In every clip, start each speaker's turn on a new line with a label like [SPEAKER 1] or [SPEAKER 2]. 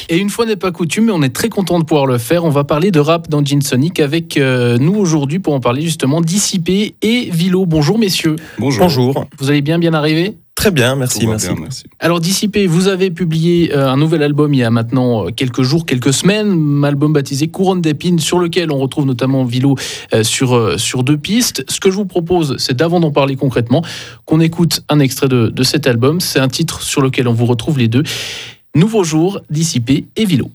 [SPEAKER 1] Et une fois n'est pas coutume, mais on est très content de pouvoir le faire. On va parler de rap dans Gin Sonic avec nous aujourd'hui pour en parler justement Dissipé et Vilo. Bonjour messieurs.
[SPEAKER 2] Bonjour.
[SPEAKER 1] Vous allez bien arriver ?
[SPEAKER 2] Très bien, merci.
[SPEAKER 3] Bien, merci.
[SPEAKER 1] Alors Dissipé, vous avez publié un nouvel album il y a maintenant quelques jours, quelques semaines, un album baptisé Couronne d'épines, sur lequel on retrouve notamment Vilo sur deux pistes. Ce que je vous propose, c'est d'avant d'en parler concrètement, qu'on écoute un extrait de cet album. C'est un titre sur lequel on vous retrouve les deux. Nouveau jour, Dissipé et Vilo.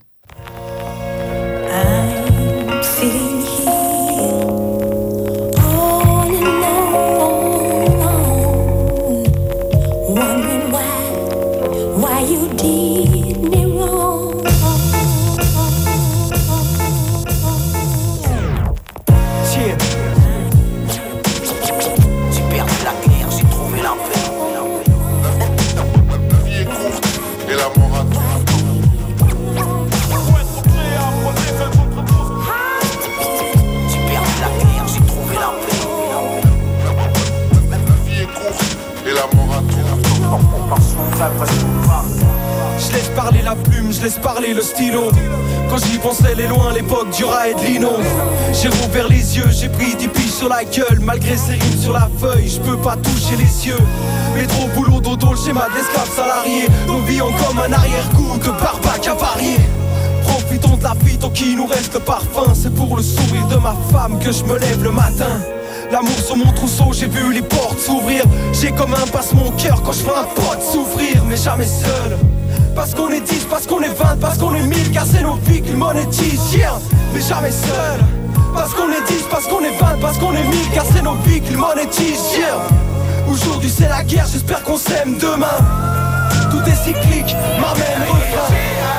[SPEAKER 4] Je laisse parler la plume, je laisse parler le stylo. Quand j'y pensais les loin, l'époque du Ra et de Lino. J'ai rouvert les yeux, j'ai pris 10 piges sur la gueule. Malgré ces rimes sur la feuille, je peux pas toucher les yeux. Métro, boulot, dodo, le schéma de l'esclave salarié. Nos vies ont comme un arrière-goût de barbac avarié. Profitons de la vie tant qu'il nous reste le parfum. C'est pour le sourire de ma femme que je me lève le matin. L'amour sur mon trousseau, j'ai vu les portes s'ouvrir. J'ai comme un passe mon cœur quand je vois un pote souffrir. Mais jamais seul. Parce qu'on est 10, parce qu'on est 20, parce qu'on est 1000. Car c'est nos vies qu'ils monétisent, yeah. Mais jamais seul. Parce qu'on est 10, parce qu'on est 20, parce qu'on est 1000. Car c'est nos vies qu'ils monétisent, yeah. Aujourd'hui c'est la guerre, j'espère qu'on s'aime demain. Tout est cyclique, ma même refrain.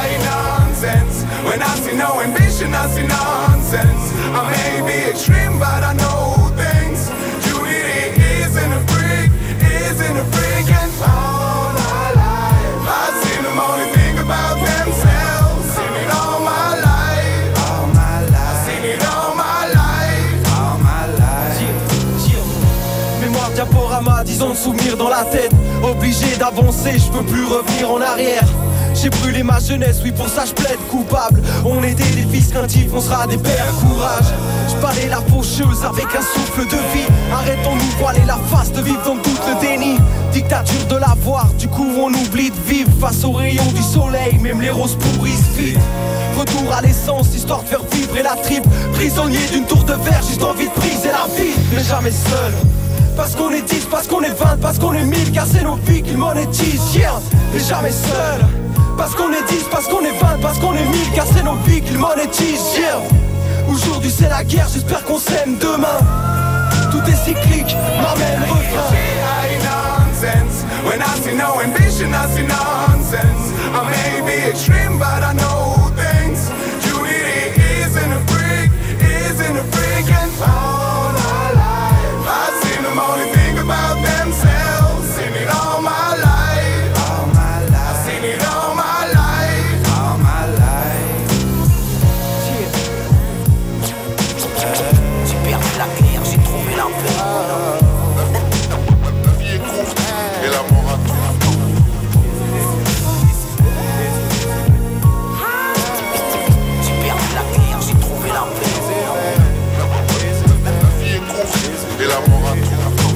[SPEAKER 4] When I see no ambition, I see nonsense. I may be extreme, but I know things. Judy isn't a freak, and all my life I've seen them only think about themselves. Seen it all my life, I've seen it all my life. Mémoire diaporama, 10 ans de souvenirs dans la tête. Obligé d'avancer, je peux plus revenir en arrière. J'ai brûlé ma jeunesse, oui pour ça je plaide coupable. On était des fils craintifs, on sera des pères, courage. Je parlais la faucheuse avec un souffle de vie. Arrêtons nous voiler la face, de vivre dans tout le déni. Dictature de l'avoir, du coup on oublie de vivre. Face aux rayons du soleil, même les roses pourrissent vite. Retour à l'essence, histoire de faire vibrer la tripe. Prisonnier d'une tour de verre, juste envie de briser la vie. Mais jamais seul. Parce qu'on est 10, parce qu'on est 20, parce qu'on est 1000. Car c'est nos vies qu'ils monétisent, yeah. Mais jamais seul. Parce qu'on est 10, parce qu'on est 20, parce qu'on est 1000. Car c'est nos vies qu'ils monétisent, yeah. Aujourd'hui c'est la guerre, j'espère qu'on s'aime demain. Tout est cyclique, ma même refrain. When I see no ambition, I see nonsense. I may be extreme, but I know things. Judy isn't a freak, and all my life I've seen them only think about themselves. Seen it all my life, I've seen it all my life,
[SPEAKER 5] J'ai perdu la guerre, j'ai trouvé la paix.
[SPEAKER 3] La vie est courte et l'amour a tout.
[SPEAKER 5] J'ai perdu la guerre, j'ai trouvé la paix.
[SPEAKER 3] La vie est courte et l'amour a tout.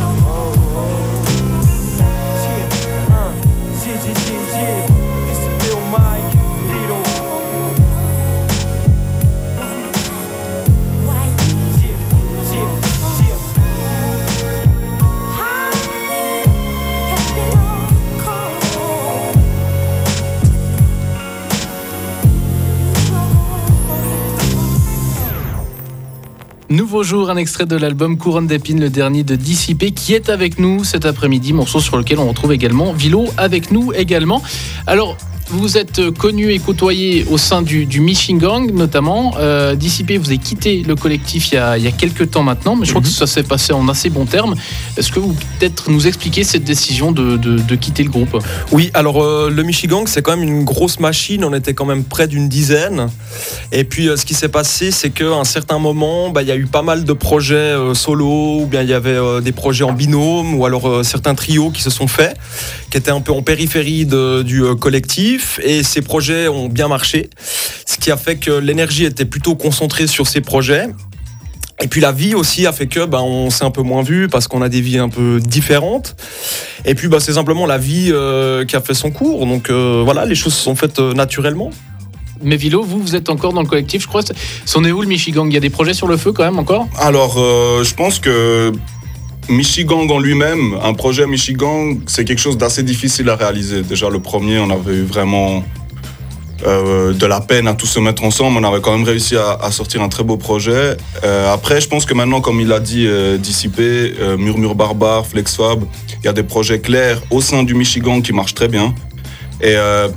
[SPEAKER 1] Nouveau jour, un extrait de l'album Couronne d'épines, le dernier de Dissipé, qui est avec nous cet après-midi, morceau sur lequel on retrouve également Vilo avec nous également. Alors, vous êtes connu et côtoyé au sein du Michigang notamment. Dissipé, vous avez quitté le collectif il y a quelques temps maintenant, mais je crois que ça s'est passé en assez bons termes. Est-ce que vous peut-être nous expliquer cette décision de quitter le groupe ?
[SPEAKER 2] Oui, alors le Michigang, c'est quand même une grosse machine. On était quand même près d'une dizaine. Et puis ce qui s'est passé, c'est qu'à un certain moment, il y a eu pas mal de projets solo, ou bien il y avait des projets en binôme, ou alors certains trios qui se sont faits, qui étaient un peu en périphérie du collectif. collectif et ces projets ont bien marché. Ce qui a fait que l'énergie était plutôt concentrée sur ces projets. Et puis la vie aussi a fait que on s'est un peu moins vu parce qu'on a des vies un peu différentes. Et puis c'est simplement la vie qui a fait son cours. Donc voilà, les choses se sont faites naturellement.
[SPEAKER 1] Mais Vilo, vous êtes encore dans le collectif, je crois. C'en est où le Michigang ? Il y a des projets sur le feu quand même encore ?
[SPEAKER 6] Alors, je pense que Michigang en lui-même, un projet Michigang, c'est quelque chose d'assez difficile à réaliser. Déjà le premier, on avait eu vraiment de la peine à tous se mettre ensemble. On avait quand même réussi à sortir un très beau projet. Après, je pense que maintenant, comme il a dit, Dissipé, Murmure Barbare, Flexfab, il y a des projets clairs au sein du Michigang qui marchent très bien. Et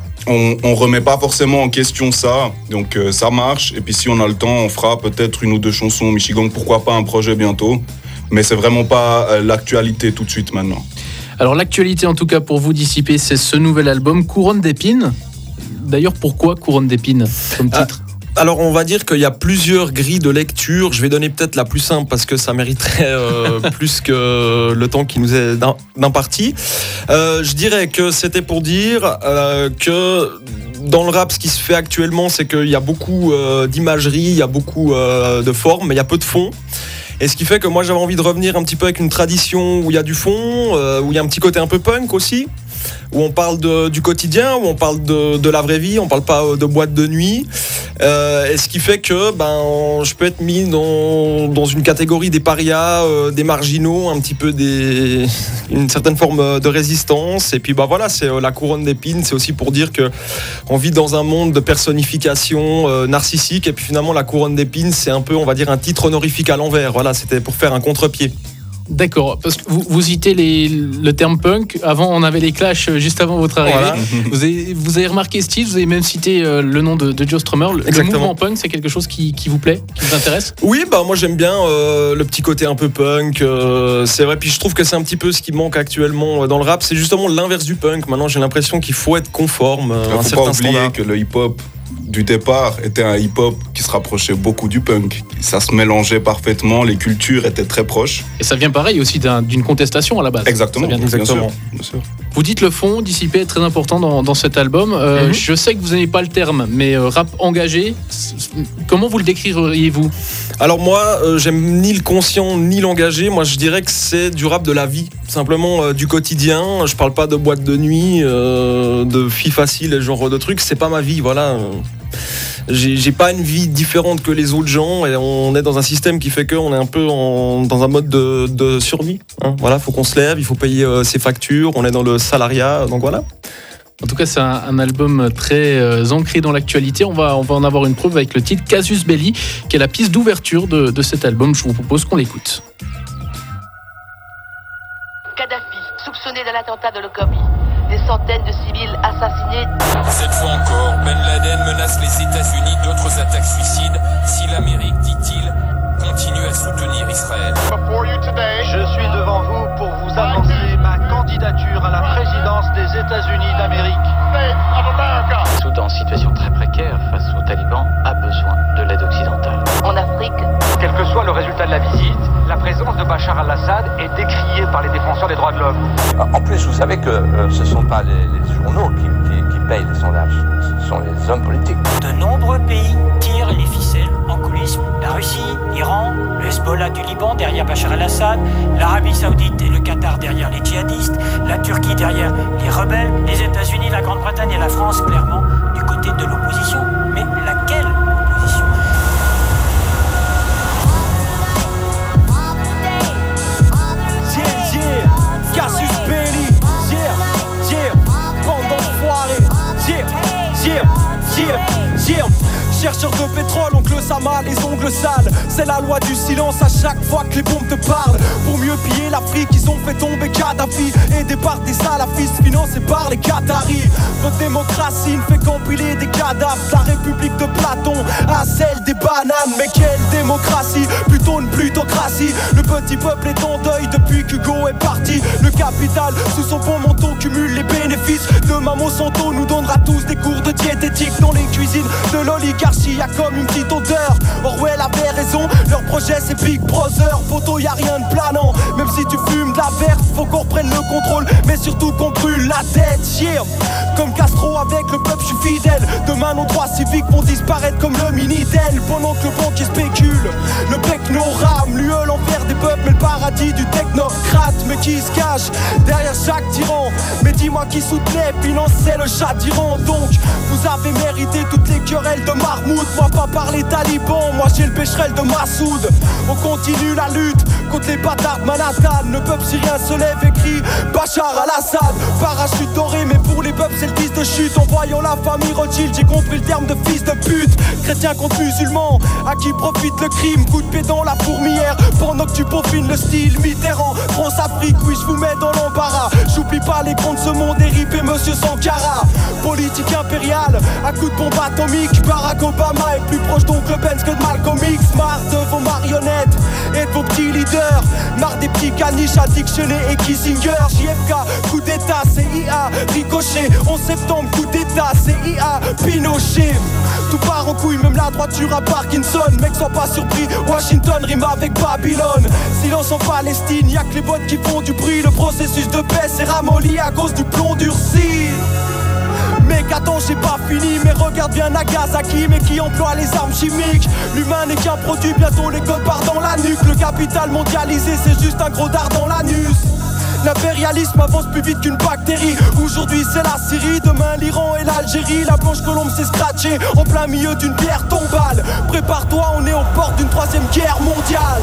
[SPEAKER 6] on remet pas forcément en question ça, donc ça marche. Et puis si on a le temps, on fera peut-être une ou deux chansons au Michigang, pourquoi pas un projet bientôt. Mais c'est vraiment pas l'actualité tout de suite maintenant.
[SPEAKER 1] Alors l'actualité en tout cas pour vous Dissipé, c'est ce nouvel album Couronne d'épines. D'ailleurs, pourquoi Couronne d'épines comme titre ?
[SPEAKER 2] Alors on va dire qu'il y a plusieurs grilles de lecture. Je vais donner peut-être la plus simple parce que ça mériterait plus que le temps qui nous est d'imparti. Je dirais que c'était pour dire que dans le rap, ce qui se fait actuellement, c'est qu'il y a beaucoup d'imagerie, il y a beaucoup de formes, mais il y a peu de fond. Et ce qui fait que moi j'avais envie de revenir un petit peu avec une tradition où il y a du fond, où il y a un petit côté un peu punk aussi, où on parle du quotidien, où on parle de la vraie vie, on parle pas de boîte de nuit. Et ce qui fait que je peux être mis dans une catégorie des parias, des marginaux, un petit peu une certaine forme de résistance. Et puis voilà, c'est la couronne d'épines, c'est aussi pour dire que on vit dans un monde de personnification narcissique. Et puis finalement, la couronne d'épines, c'est un peu, on va dire, un titre honorifique à l'envers. Voilà, c'était pour faire un contre-pied.
[SPEAKER 1] D'accord, parce que vous citez le terme punk. Avant, on avait les Clash juste avant votre arrivée. Voilà. Vous avez remarqué Steve, vous avez même cité le nom de Joe Strummer. Le mouvement punk, c'est quelque chose qui vous plaît, qui vous intéresse ?
[SPEAKER 2] Oui, moi j'aime bien le petit côté un peu punk. C'est vrai, puis je trouve que c'est un petit peu ce qui manque actuellement dans le rap. C'est justement l'inverse du punk. Maintenant, j'ai l'impression qu'il faut être conforme à un certain standard.
[SPEAKER 6] Faut pas oublier que le hip-hop du départ était un hip-hop qui se rapprochait beaucoup du punk. Ça se mélangeait parfaitement, les cultures étaient très proches.
[SPEAKER 1] Et ça vient pareil aussi d'une contestation à la base.
[SPEAKER 6] Exactement,
[SPEAKER 1] bien
[SPEAKER 6] sûr.
[SPEAKER 1] Vous dites le fond, Dissipé, est très important dans cet album. Je sais que vous n'aimez pas le terme, mais rap engagé, comment vous le décririez-vous ?
[SPEAKER 2] Alors moi, j'aime ni le conscient ni l'engagé. Moi, je dirais que c'est du rap de la vie, simplement du quotidien. Je parle pas de boîte de nuit, de filles faciles, ce genre de trucs. C'est pas ma vie, voilà. J'ai pas une vie différente que les autres gens et on est dans un système qui fait qu'on est un peu dans un mode de survie. Voilà, faut qu'on se lève, il faut payer ses factures, on est dans le salariat, donc voilà.
[SPEAKER 1] En tout cas, c'est un album très ancré dans l'actualité. On va en avoir une preuve avec le titre Casus Belli, qui est la piste d'ouverture de cet album. Je vous propose qu'on l'écoute.
[SPEAKER 7] Kadhafi, soupçonné d'un attentat de Lockerbie. Des centaines de civils assassinés.
[SPEAKER 8] Cette fois encore, Ben Laden menace les États-Unis d'autres attaques suicides si l'Amérique, dit-il, continue à soutenir Israël.
[SPEAKER 9] Je suis devant vous pour vous annoncer ma candidature à la présidence des États-Unis d'Amérique.
[SPEAKER 10] Soudan, situation très précaire face aux talibans, a besoin de l'aide occidentale.
[SPEAKER 7] En Afrique,
[SPEAKER 9] quel que soit le résultat de la visite, la présence de Bachar al-Assad est décriée par les défenseurs des droits de l'homme.
[SPEAKER 11] En plus, vous savez que ce ne sont pas les journaux qui payent les sondages, ce sont les hommes politiques.
[SPEAKER 12] De nombreux pays tirent les ficelles en coulisses. La Russie, l'Iran, le Hezbollah du Liban derrière Bachar al-Assad, l'Arabie Saoudite et le Qatar derrière les djihadistes, la Turquie derrière les rebelles, les États-Unis, la Grande-Bretagne et la France clairement du côté de l'opposition. Mais laquelle opposition ?
[SPEAKER 4] Casus Belli, bande d'enfoirés, chercheur de pétrole, oncle Sama, les ongles sales. C'est la loi du silence à chaque fois que les bombes te parlent. Pour mieux piller l'Afrique, ils ont fait tomber Kadhafi. Aidés par des salafistes financés par les Qataris. Votre démocratie ne fait qu'empiler des cadavres. La République de Platon à celle des bananes. Mais quelle démocratie, plutôt une plutocratie. Le petit peuple est en deuil depuis qu'Hugo est parti. Le capital, sous son bon manteau, cumule les bénéfices. Demain Monsanto nous donnera tous des cours de diététique. Dans les cuisines de l'oligarchie, y'a comme une petite odeur. Orwell avait raison, leur projet projet c'est Big Brother, photo y'a rien de planant. Même si tu fumes de la verte, faut qu'on reprenne le contrôle, mais surtout qu'on brûle la tête, yeah. Comme Castro avec le peuple, je suis fidèle. Demain nos droits civiques vont disparaître comme le Minitel. Pendant que le banquier spécule, le techno rame, l'UE l'enfer des peuples, mais le paradis du technocrate. Mais qui se cache derrière chaque tyran? Mais dis-moi qui soutenait, finançait le chat d'Iran. Donc vous avez mérité toutes les querelles de Marmoud. Moi pas par les talibans, moi j'ai le pécherel de Massoud. On continue la lutte contre les bâtards de Manhattan. Le peuple syrien se lève et crie Bachar al-Assad. Parachute doré, mais pour les peuples c'est le 10 de chute. En voyant la famille Rothschild, j'ai compris le terme de fils de pute. Chrétien contre musulman, à qui profite le crime? Coup de pied dans la fourmilière, pendant que tu peaufines le style Mitterrand, France-Afrique, oui je vous mets dans l'embarras. J'oublie pas les grands de ce monde et Monsieur Sankara. Politique impériale, à coups de bombe atomique. Barack Obama est plus proche d'Oncle Benz que de Malcolm X. Marre de vos marionnettes et de vos petits leaders. Marre des petits caniches addictionnés et Kissinger. JFK, coup d'état, CIA, ricochet. 11 septembre, coup d'état, CIA, Pinochet. Tout part en couille, même la droiture à Parkinson. Mec, sois pas surpris, Washington rime avec Babylone. Silence en Palestine, y'a que les bottes qui font du bruit. Le processus de paix s'est ramolli à cause du plomb durci. Mec, attends, j'ai pas fini, mais regarde bien Nagasaki, mais qui emploie les armes chimiques. L'humain n'est qu'un produit, bientôt les codes partent dans la nuque. Le capital mondialisé, c'est juste un gros dard dans l'anus. L'impérialisme avance plus vite qu'une bactérie. Aujourd'hui c'est la Syrie, demain l'Iran et l'Algérie. La blanche colombe s'est scratchée en plein milieu d'une pierre tombale. Prépare-toi, on est aux portes d'une 3e guerre mondiale.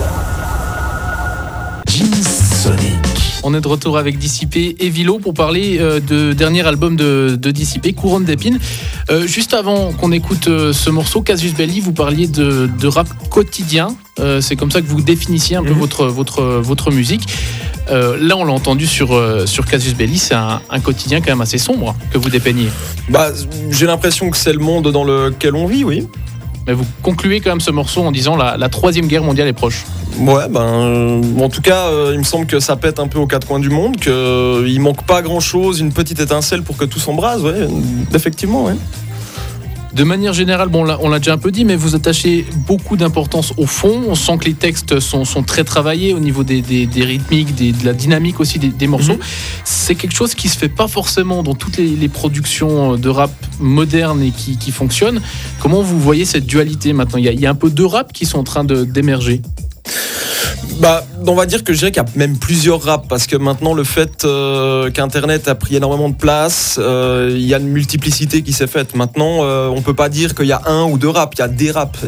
[SPEAKER 1] On est de retour avec Dissipé et Vilo pour parler de dernier album de Dissipé, Couronne d'épines. Juste avant qu'on écoute ce morceau, Casus Belli, vous parliez de rap quotidien. C'est comme ça que vous définissiez un peu votre musique. Là, on l'a entendu sur Casus Belli, c'est un quotidien quand même assez sombre que vous dépeignez.
[SPEAKER 2] Bah, j'ai l'impression que c'est le monde dans lequel on vit, oui.
[SPEAKER 1] Mais vous concluez quand même ce morceau en disant la 3e guerre mondiale est proche.
[SPEAKER 2] Ouais, en tout cas, il me semble que ça pète un peu aux 4 coins du monde, qu'il manque pas grand-chose, une petite étincelle pour que tout s'embrase, ouais, effectivement, ouais.
[SPEAKER 1] De manière générale, bon, on l'a déjà un peu dit, mais vous attachez beaucoup d'importance au fond. On sent que les textes sont très travaillés au niveau des rythmiques, de la dynamique aussi des morceaux. C'est quelque chose qui se fait pas forcément dans toutes les productions de rap modernes et qui fonctionnent. Comment vous voyez cette dualité maintenant ? Il y a un peu deux raps qui sont en train d'émerger.
[SPEAKER 2] Bah, on va dire que je dirais qu'il y a même plusieurs raps, parce que maintenant le fait qu'Internet a pris énormément de place, il y a une multiplicité qui s'est faite. Maintenant, on peut pas dire qu'il y a un ou deux raps, il y a des raps.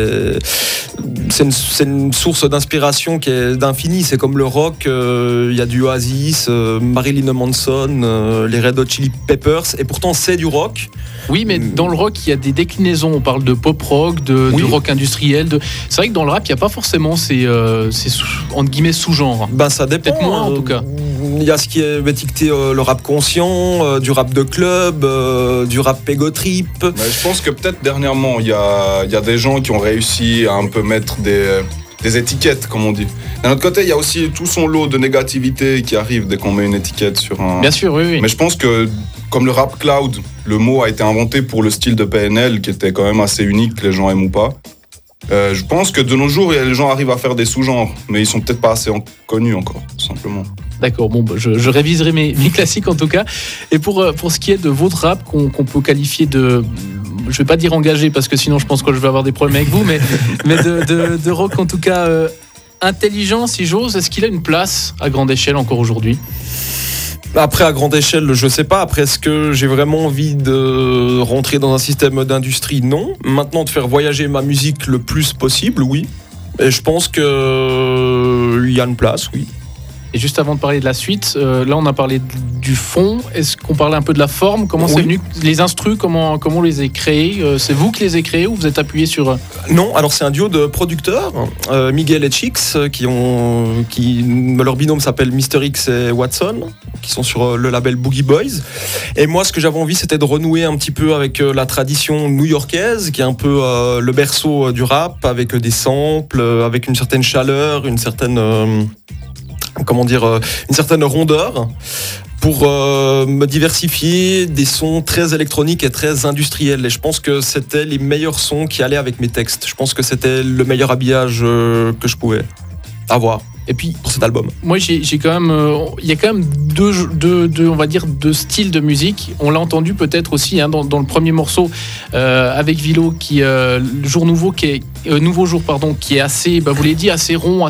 [SPEAKER 2] C'est une source d'inspiration qui est d'infini. C'est comme le rock, il y a du Oasis, Marilyn Manson, les Red Hot Chili Peppers, et pourtant c'est du rock.
[SPEAKER 1] Oui, mais dans le rock, il y a des déclinaisons. On parle de pop rock, de rock industriel. C'est vrai que dans le rap, il n'y a pas forcément ces entre guillemets sous-genres.
[SPEAKER 2] Ben, ça dépend.
[SPEAKER 1] Peut-être moins en tout cas.
[SPEAKER 2] Il y a ce qui est étiqueté le rap conscient, du rap de club, du rap ego trip.
[SPEAKER 6] Mais je pense que peut-être dernièrement, il y a des gens qui ont réussi à un peu mettre des étiquettes, comme on dit. D'un autre côté, il y a aussi tout son lot de négativité qui arrive dès qu'on met une étiquette sur un...
[SPEAKER 1] Bien sûr, oui.
[SPEAKER 6] Mais je pense que, comme le rap cloud, le mot a été inventé pour le style de PNL, qui était quand même assez unique, que les gens aiment ou pas. Je pense que de nos jours, les gens arrivent à faire des sous-genres, mais ils sont peut-être pas assez connus encore, tout simplement.
[SPEAKER 1] D'accord, bon, je réviserai mes classiques en tout cas. Et pour ce qui est de votre rap, qu'on peut qualifier de... Je vais pas dire engagé, parce que sinon je pense que je vais avoir des problèmes avec vous, mais de rock en tout cas intelligent, si j'ose. Est-ce qu'il a une place à grande échelle encore aujourd'hui ?
[SPEAKER 2] Après, à grande échelle, je sais pas. Après, est-ce que j'ai vraiment envie de rentrer dans un système d'industrie ? Non. Maintenant, de faire voyager ma musique le plus possible, oui. Et je pense qu'il y a une place, oui.
[SPEAKER 1] Et juste avant de parler de la suite, là on a parlé du fond. Est-ce qu'on parlait un peu de la forme ? Comment c'est venu ? Les instrus, comment on les a créés ? C'est vous qui les avez créés ou vous êtes appuyé sur...
[SPEAKER 2] Non, alors c'est un duo de producteurs, Miguel et Chix, leur binôme s'appelle Mr. X et Watson, qui sont sur le label Boogie Boys. Et moi, ce que j'avais envie, c'était de renouer un petit peu avec la tradition new-yorkaise, qui est un peu le berceau du rap, avec des samples, avec une certaine chaleur, une certaine rondeur, pour me diversifier des sons très électroniques et très industriels. Et je pense que c'était les meilleurs sons qui allaient avec mes textes. Je pense que c'était le meilleur habillage que je pouvais avoir.
[SPEAKER 1] Et puis
[SPEAKER 2] pour cet album.
[SPEAKER 1] Moi, j'ai quand même, il y a quand même on va dire, deux styles de musique. On l'a entendu peut-être aussi dans le premier morceau avec Vilo, qui Jour Nouveau, Nouveau Jour, pardon, qui est assez, vous l'avez dit, assez rond,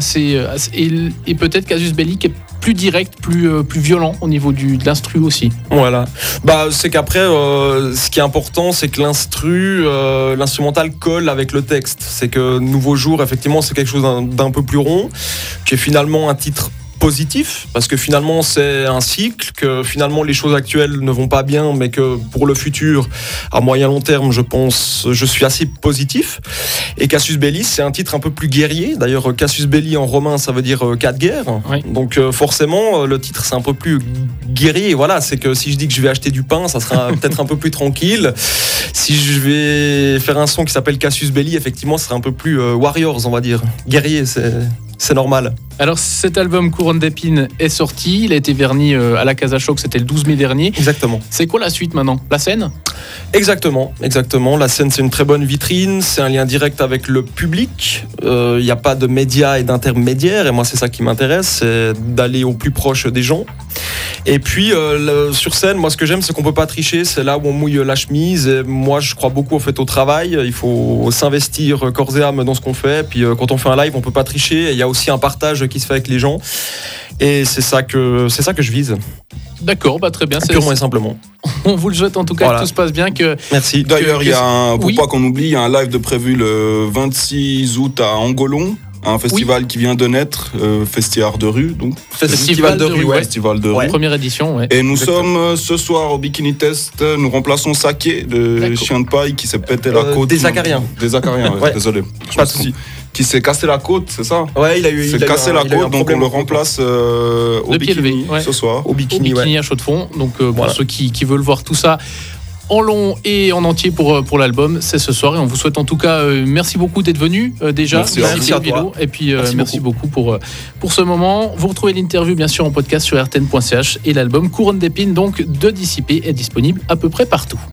[SPEAKER 1] et peut-être Casus Belli qui est plus direct, plus violent au niveau de l'instru aussi.
[SPEAKER 2] Voilà. C'est qu'après, ce qui est important, c'est que l'instrumental colle avec le texte. C'est que Nouveau Jour, effectivement, c'est quelque chose d'un peu plus rond, qui est finalement un titre positif, parce que finalement c'est un cycle, que finalement les choses actuelles ne vont pas bien, mais que pour le futur, à moyen long terme, je suis assez positif. Et Casus Belli, c'est un titre un peu plus guerrier. D'ailleurs, Casus Belli en romain, ça veut dire 4 guerres.
[SPEAKER 1] Oui.
[SPEAKER 2] Donc forcément, le titre c'est un peu plus guerrier. Voilà, c'est que si je dis que je vais acheter du pain, ça sera peut-être un peu plus tranquille. Si je vais faire un son qui s'appelle Casus Belli, effectivement, ce sera un peu plus Warriors, on va dire. Guerrier, c'est normal.
[SPEAKER 1] Alors cet album Couronne d'épines est sorti, il a été verni à la Casa Choc, c'était le 12 mai dernier.
[SPEAKER 2] Exactement.
[SPEAKER 1] C'est quoi la suite maintenant ? La scène ?
[SPEAKER 2] Exactement. La scène, c'est une très bonne vitrine, c'est un lien direct avec le public. Il n'y a pas de médias et d'intermédiaires, et moi c'est ça qui m'intéresse, c'est d'aller au plus proche des gens. Et puis sur scène, moi ce que j'aime, c'est qu'on peut pas tricher, c'est là où on mouille la chemise. Et moi je crois beaucoup en fait au travail, il faut s'investir corps et âme dans ce qu'on fait. Puis quand on fait un live, on peut pas tricher. Il y a aussi un partage qui se fait avec les gens, et c'est ça que je vise.
[SPEAKER 1] D'accord, très bien.
[SPEAKER 2] Purement et simplement.
[SPEAKER 1] On vous le souhaite en tout cas, que tout se passe bien.
[SPEAKER 2] Merci.
[SPEAKER 6] D'ailleurs, pour pas qu'on oublie, il y a un live de prévu le 26 août à Angolon. Un festival qui vient de naître, Festival de rue, donc.
[SPEAKER 1] Festival de rue,
[SPEAKER 6] Festival de rue.
[SPEAKER 1] Première édition, ouais.
[SPEAKER 6] Et nous sommes ce soir au Bikini Test, nous remplaçons Saké de Chien de Paille qui s'est pété la côte.
[SPEAKER 2] Des Acariens.
[SPEAKER 6] Des Acariens, désolé.
[SPEAKER 2] Pas de souci.
[SPEAKER 6] Qui s'est cassé la côte, c'est ça ?
[SPEAKER 2] Ouais, il a
[SPEAKER 6] cassé la côte, donc on le remplace au Bikini ce soir.
[SPEAKER 1] Au Bikini à Chaux-de-Fonds. Donc pour ceux qui veulent voir tout ça en long et en entier pour l'album, c'est ce soir, et on vous souhaite en tout cas merci beaucoup d'être venu déjà.
[SPEAKER 2] Merci à toi.
[SPEAKER 1] Et puis merci beaucoup pour ce moment. Vous retrouvez l'interview bien sûr en podcast sur rtn.ch, et l'album Couronne d'épines donc de Dissipé est disponible à peu près partout.